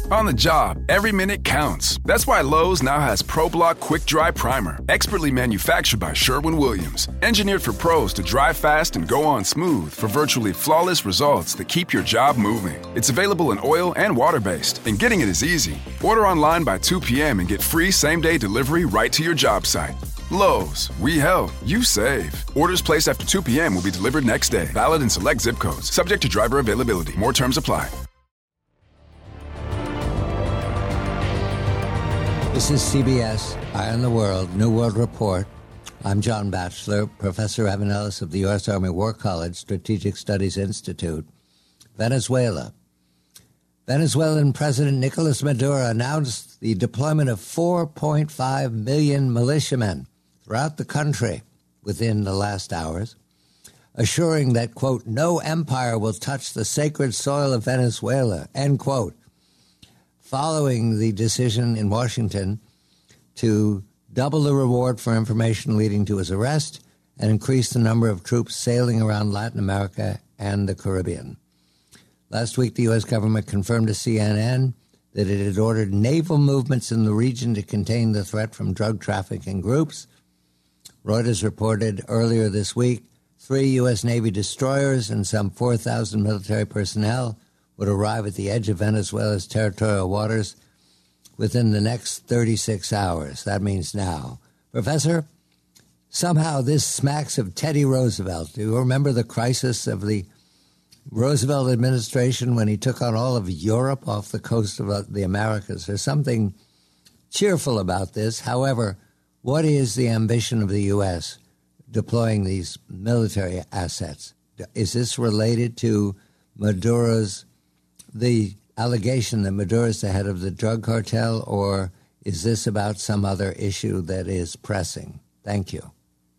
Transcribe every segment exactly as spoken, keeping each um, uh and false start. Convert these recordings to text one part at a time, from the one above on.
On the job, every minute counts. That's why Lowe's now has ProBlock Quick Dry Primer, expertly manufactured by Sherwin-Williams. Engineered for pros to dry fast and go on smooth for virtually flawless results that keep your job moving. It's available in oil and water-based, and getting it is easy. Order online by two p.m. and get free same-day delivery right to your job site. Lowe's, we help, you save. Orders placed after two p.m. will be delivered next day. Valid in select zip codes. Subject to driver availability. More terms apply. This is C B S, Eye on the World, New World Report. I'm John Batchelor, Professor Evan Ellis of the U S. Army War College Strategic Studies Institute. Venezuela. Venezuelan President Nicolas Maduro announced the deployment of four point five million militiamen throughout the country within the last hours, assuring that, quote, no empire will touch the sacred soil of Venezuela, end quote, following the decision in Washington to double the reward for information leading to his arrest and increase the number of troops sailing around Latin America and the Caribbean. Last week, the U S government confirmed to C N N that it had ordered naval movements in the region to contain the threat from drug trafficking groups. Reuters reported earlier this week three U S. Navy destroyers and some four thousand military personnel would arrive at the edge of Venezuela's territorial waters within the next thirty-six hours. That means now. Professor, somehow this smacks of Teddy Roosevelt. Do you remember the crisis of the Roosevelt administration when he took on all of Europe off the coast of the Americas? There's something cheerful about this. However, what is the ambition of the U S deploying these military assets? Is this related to Maduro's the allegation that Maduro is the head of the drug cartel, or is this about some other issue that is pressing? Thank you.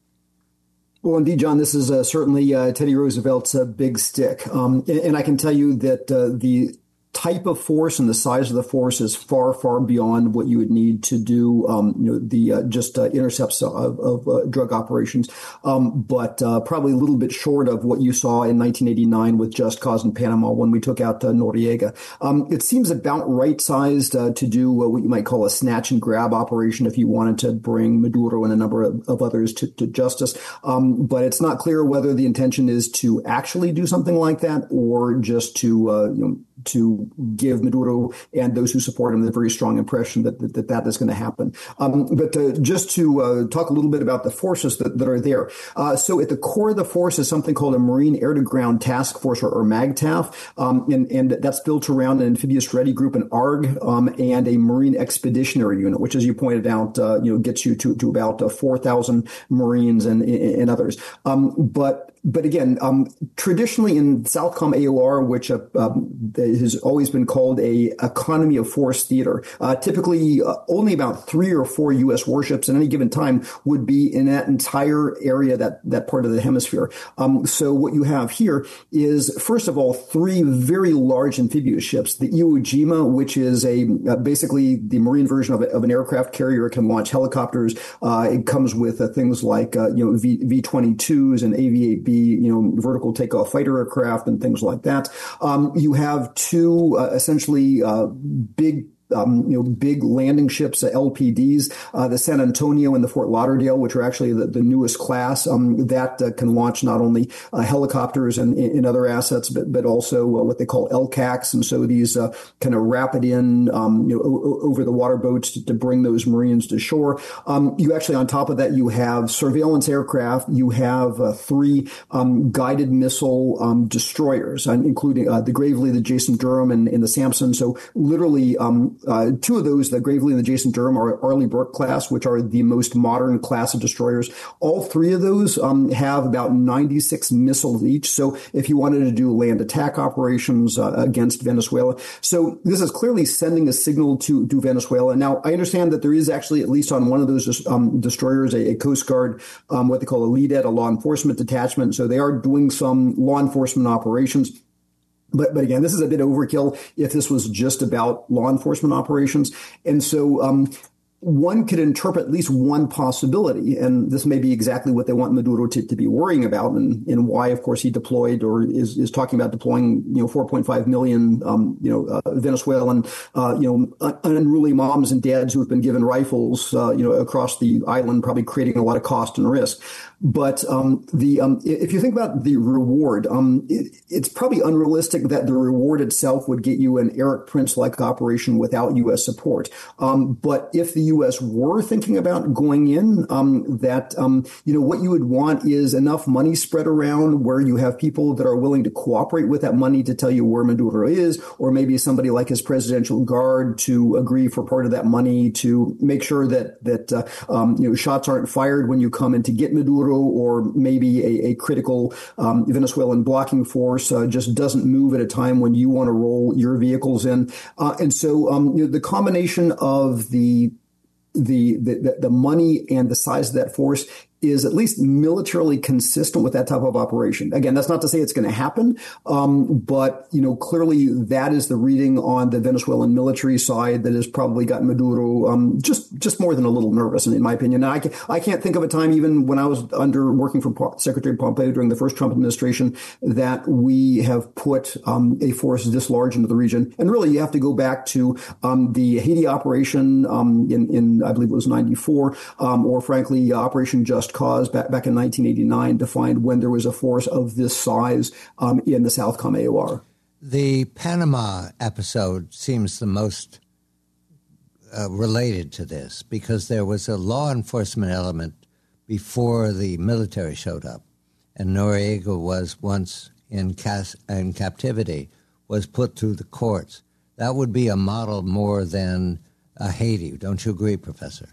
Well, indeed, John, this is uh, certainly uh, Teddy Roosevelt's uh, big stick. Um, and, and I can tell you that uh, the type of force and the size of the force is far, far beyond what you would need to do, um, you know, the uh, just uh, intercepts of, of uh, drug operations, um, but uh, probably a little bit short of what you saw in nineteen eighty-nine with Just Cause in Panama when we took out uh, Noriega. Um, it seems about right-sized uh, to do uh, what you might call a snatch and grab operation if you wanted to bring Maduro and a number of, of others to, to justice. Um, but it's not clear whether the intention is to actually do something like that or just to, uh, you know, to give Maduro and those who support him the very strong impression that that, that, that is going to happen. Um, but uh, just to uh, talk a little bit about the forces that, that are there. Uh, so at the core of the force is something called a Marine Air-to-Ground Task Force, or, or MAGTAF, um, and, and that's built around an amphibious ready group, an A R G, um, and a Marine Expeditionary Unit, which, as you pointed out, uh, you know, gets you to, to about uh, four thousand Marines and, and others. Um, but But again, um, traditionally in SOUTHCOM A O R, which uh, um, has always been called a economy of force theater, uh, typically uh, only about three or four U S warships at any given time would be in that entire area, that that part of the hemisphere. Um, so what you have here is, first of all, three very large amphibious ships. The Iwo Jima, which is a uh, basically the Marine version of, a, of an aircraft carrier. It can launch helicopters. Uh, it comes with uh, things like uh, you know v, V twenty-twos and A V eight B, you know, vertical takeoff fighter aircraft and things like that. Um, you have two uh, essentially uh, big Um, you know, big landing ships, uh, L P Ds, uh, the San Antonio and the Fort Lauderdale, which are actually the, the newest class, um, that uh, can launch not only uh, helicopters and, and other assets, but, but also uh, what they call L C A Cs. And so these uh, kind of rapid in, um, you know, o- over the water boats to, to bring those Marines to shore. Um, you actually, on top of that, you have surveillance aircraft. You have uh, three um, guided missile um, destroyers, uh, including uh, the Gravely, the Jason Durham, and, and the Samson. So literally, um, Uh, two of those, the Gravely and the Jason Durham, are Arleigh Burke class, which are the most modern class of destroyers. All three of those um, have about ninety-six missiles each. So if you wanted to do land attack operations uh, against Venezuela. So this is clearly sending a signal to, to Venezuela. Now, I understand that there is actually, at least on one of those um, destroyers, a, a Coast Guard, um, what they call a leadette, a law enforcement detachment. So they are doing some law enforcement operations. But, but again, this is a bit overkill if this was just about law enforcement operations. And so, um, one could interpret at least one possibility, and this may be exactly what they want Maduro to, to be worrying about, and, and why, of course, he deployed or is, is talking about deploying, you know, four point five million, um, you know, uh, Venezuelan, uh, you know, unruly moms and dads who have been given rifles, uh, you know, across the island, probably creating a lot of cost and risk. But um, the um, if you think about the reward, um, it, it's probably unrealistic that the reward itself would get you an Erik Prince-like operation without U S support. Um, but if the U S were thinking about going in, um, that um, you know what you would want is enough money spread around where you have people that are willing to cooperate with that money to tell you where Maduro is, or maybe somebody like his presidential guard to agree for part of that money to make sure that that uh, um, you know shots aren't fired when you come in to get Maduro. Or maybe a, a critical um, Venezuelan blocking force uh, just doesn't move at a time when you want to roll your vehicles in. Uh, and so um, you know, the combination of the, the the the money and the size of that force is at least militarily consistent with that type of operation. Again, that's not to say it's going to happen, um, but you know clearly that is the reading on the Venezuelan military side that has probably gotten Maduro um, just just more than a little nervous, in my opinion. And I, can, I can't think of a time, even when I was under working for Secretary Pompeo during the first Trump administration, that we have put um, a force this large into the region. And really, you have to go back to um, the Haiti operation um, in, in, I believe it was ninety-four, um, or frankly, Operation Just Cause back, back in nineteen eighty-nine to find when there was a force of this size um, in the Southcom A O R. The Panama episode seems the most uh, related to this because there was a law enforcement element before the military showed up, and Noriega was once in, cas- in captivity, was put through the courts. That would be a model more than uh, Haiti. Don't you agree, Professor?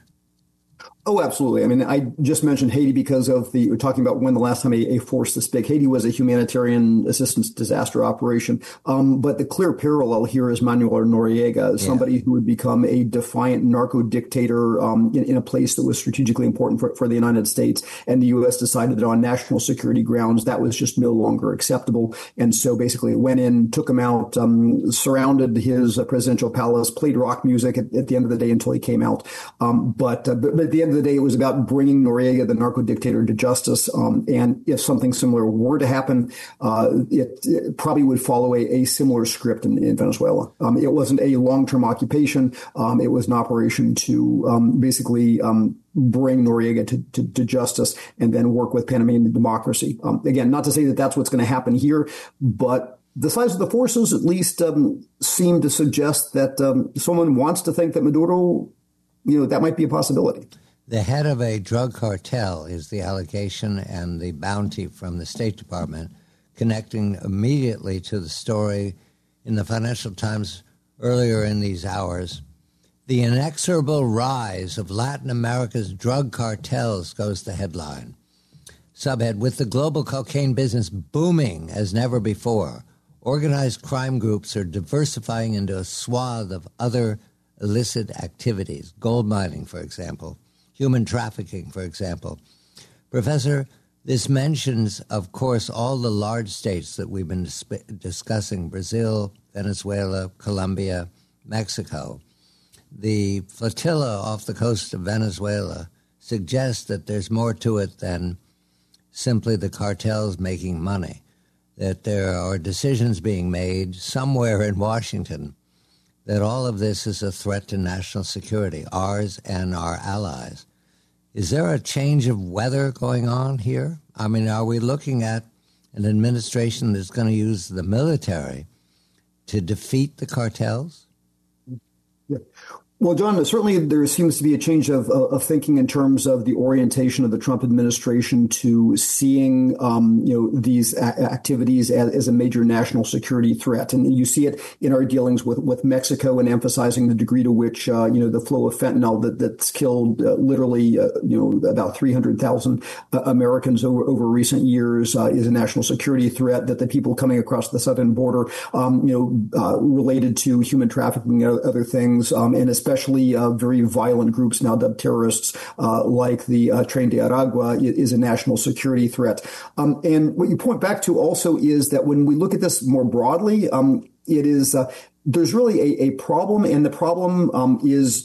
Oh, absolutely. I mean, I just mentioned Haiti because of the, we're talking about when the last time a, a force this big. Haiti was a humanitarian assistance disaster operation. Um, but the clear parallel here is Manuel Noriega, somebody yeah. who would become a defiant narco dictator um, in, in a place that was strategically important for, for the United States. And the U S decided that on national security grounds, that was just no longer acceptable. And so basically it went in, took him out, um, surrounded his uh, presidential palace, played rock music at, at the end of the day until he came out. Um, but, uh, but, but at the end of the day, it was about bringing Noriega, the narco dictator, to justice. Um, and if something similar were to happen, uh, it, it probably would follow a, a similar script in, in Venezuela. Um, it wasn't a long-term occupation. Um, it was an operation to um, basically um, bring Noriega to, to, to justice and then work with Panamanian democracy. Um, again, not to say that that's what's going to happen here, but the size of the forces at least um, seem to suggest that um, someone wants to think that Maduro, you know, that might be a possibility. The head of a drug cartel is the allegation and the bounty from the State Department, connecting immediately to the story in the Financial Times earlier in these hours. The inexorable rise of Latin America's drug cartels goes the headline. Subhead, with the global cocaine business booming as never before, organized crime groups are diversifying into a swath of other illicit activities, gold mining, for example, human trafficking, for example. Professor, this mentions, of course, all the large states that we've been dis- discussing, Brazil, Venezuela, Colombia, Mexico. The flotilla off the coast of Venezuela suggests that there's more to it than simply the cartels making money, that there are decisions being made somewhere in Washington that all of this is a threat to national security, ours and our allies. Is there a change of weather going on here? I mean, are we looking at an administration that's going to use the military to defeat the cartels? Yeah. Well, John, certainly there seems to be a change of, of thinking in terms of the orientation of the Trump administration to seeing, um, you know, these a- activities as, as a major national security threat. And you see it in our dealings with, with Mexico and emphasizing the degree to which, uh, you know, the flow of fentanyl that, that's killed uh, literally, uh, you know, about three hundred thousand uh, Americans over, over recent years uh, is a national security threat, that the people coming across the southern border, um, you know, uh, related to human trafficking and other things, um, and especially especially uh, very violent groups now dubbed terrorists, uh, like the uh, Tren de Aragua, is a national security threat. Um, and what you point back to also is that when we look at this more broadly, um, it is uh, there's really a, a problem, and the problem um, is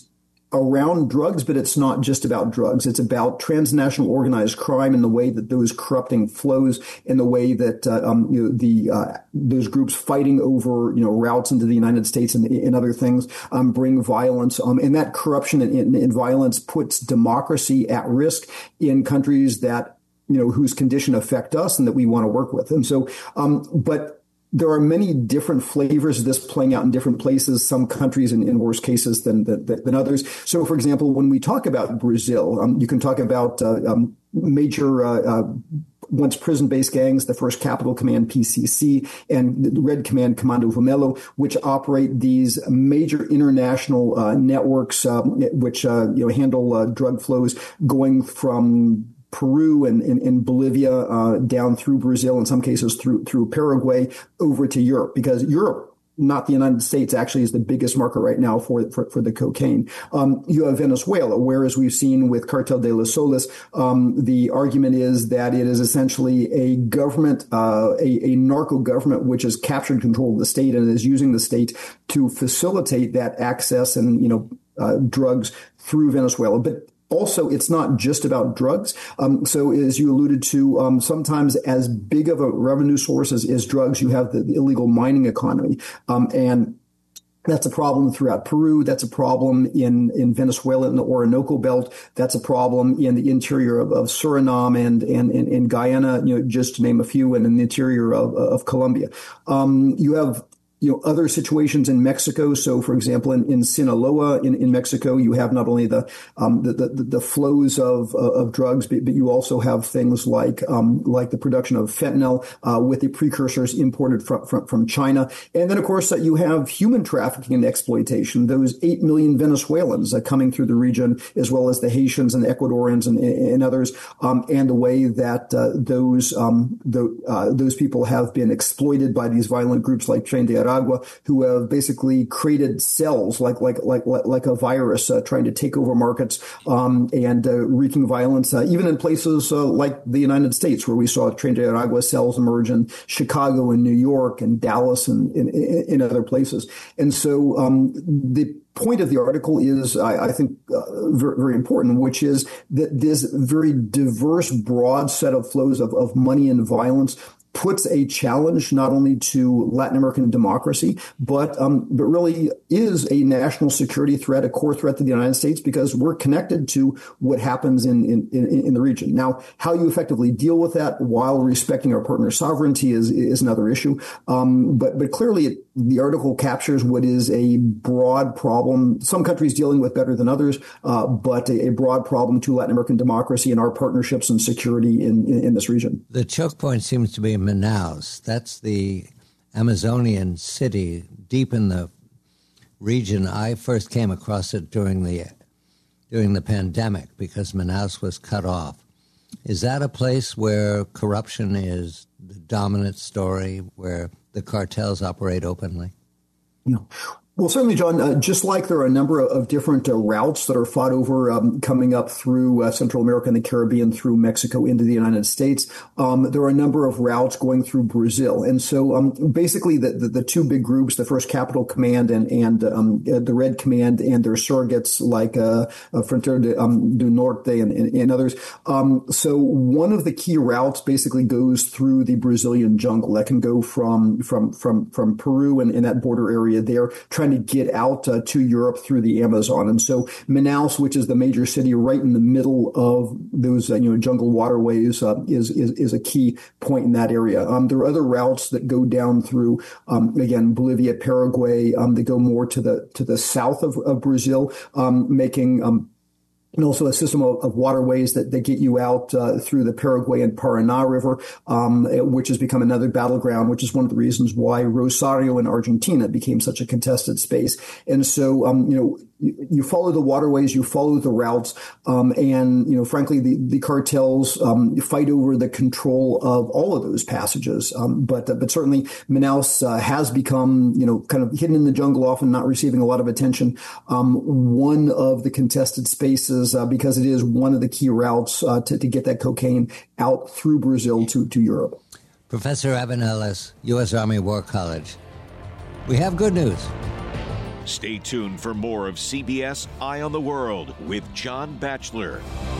around drugs, but it's not just about drugs. It's about transnational organized crime and the way that those corrupting flows, and the way that uh, um, you know, the uh, those groups fighting over you know routes into the United States and, and other things um, bring violence, um, and that corruption and, and, and violence puts democracy at risk in countries that you know whose condition affect us and that we want to work with. And so, um, but. There are many different flavors of this playing out in different places, some countries in, in worse cases than, than than others. So, for example, when we talk about Brazil, um, you can talk about uh, um, major uh, uh, once prison-based gangs, the First Capital Command, P C C, and the Red Command, Comando Vermelho, which operate these major international uh, networks, uh, which uh, you know handle uh, drug flows going from Peru and in Bolivia, uh, down through Brazil, in some cases through through Paraguay, over to Europe, because Europe, not the United States, actually is the biggest market right now for for, for the cocaine. Um, you have Venezuela, where, as we've seen with Cartel de los Soles, um, the argument is that it is essentially a government, uh, a, a narco government, which has captured control of the state and is using the state to facilitate that access and, you know, uh, drugs through Venezuela. But also, it's not just about drugs. Um, so as you alluded to, um, sometimes as big of a revenue source as, as drugs, you have the, the illegal mining economy. Um, and that's a problem throughout Peru. That's a problem in, in Venezuela in the Orinoco Belt. That's a problem in the interior of, of Suriname and, and, and, and Guyana, you know, just to name a few, and in the interior of, of Colombia. Um, you have You know, other situations in Mexico. So, for example, in, in Sinaloa, in, in Mexico, you have not only the um, the, the, the flows of of drugs, but, but you also have things like um, like the production of fentanyl uh, with the precursors imported from from, from China, and then of course uh, you have human trafficking and exploitation. Those eight million Venezuelans uh, coming through the region, as well as the Haitians and the Ecuadorians and, and others, um, and the way that uh, those um, the, uh, those people have been exploited by these violent groups like Tren de Aragua, who have basically created cells like like like like a virus, uh, trying to take over markets um, and uh, wreaking violence, uh, even in places uh, like the United States, where we saw Tren de Aragua cells emerge in Chicago and New York and Dallas and in, in, in other places. And so um, the point of the article is, I, I think, uh, very, very important, which is that this very diverse, broad set of flows of, of money and violence puts a challenge not only to Latin American democracy, but um, but really is a national security threat, a core threat to the United States, because we're connected to what happens in in, in, in the region. Now, how you effectively deal with that while respecting our partner sovereignty is is another issue. Um, but but clearly, it, the article captures what is a broad problem. Some countries dealing with better than others, uh, but a, a broad problem to Latin American democracy and our partnerships and security in, in, in this region. The choke point seems to be Manaus. That's the Amazonian city deep in the region. I first came across it during the during the pandemic because Manaus was cut off. Is that a place where corruption is the dominant story, where the cartels operate openly? Yeah. Well, certainly, John, uh, just like there are a number of, of different uh, routes that are fought over um, coming up through uh, Central America and the Caribbean, through Mexico into the United States, um, there are a number of routes going through Brazil. And so um, basically the, the, the two big groups, the First Capital Command and, and um, uh, the Red Command and their surrogates like uh, uh, Frontera de, um, do Norte and, and, and others. Um, so one of the key routes basically goes through the Brazilian jungle. That can go from from from, from Peru and in that border area there, trying to get out uh, to Europe through the Amazon. And so Manaus, which is the major city right in the middle of those uh, you know jungle waterways, uh, is, is is a key point in that area. Um, there are other routes that go down through um, again Bolivia, Paraguay. Um, that go more to the to the south of, of Brazil, um, making um, and also a system of, of waterways that, that get you out uh, through the Paraguay and Paraná River, um, which has become another battleground, which is one of the reasons why Rosario in Argentina became such a contested space. And so, um, you know, you, you follow the waterways, you follow the routes, um, and, you know, frankly, the, the cartels um, fight over the control of all of those passages. Um, but uh, but certainly Manaus uh, has become, you know, kind of hidden in the jungle, often not receiving a lot of attention. Um, one of the contested spaces Uh, because it is one of the key routes uh, to, to get that cocaine out through Brazil to, to Europe. Professor Evan Ellis, U S Army War College. We have good news. Stay tuned for more of C B S Eye on the World with John Batchelor.